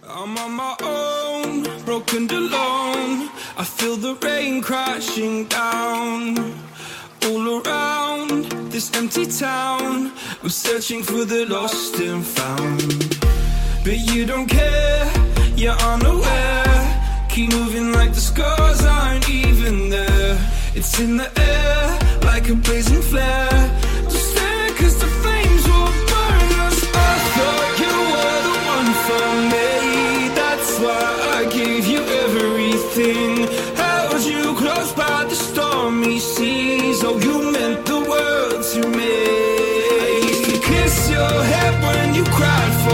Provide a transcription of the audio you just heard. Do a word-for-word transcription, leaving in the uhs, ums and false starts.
I'm on my own, broken and alone. I feel the rain crashing down all around this empty town. I'm searching for the lost and found, but you don't care, you're unaware. Keep moving like the scars aren't even there. It's in the air like a blazing flare. Just stare cause the flames will burn us. I thought you were the one for me. That's why I gave you everything. Held you close by the stormy seas. Oh, you meant the world to me. I used to kiss your head when you cried for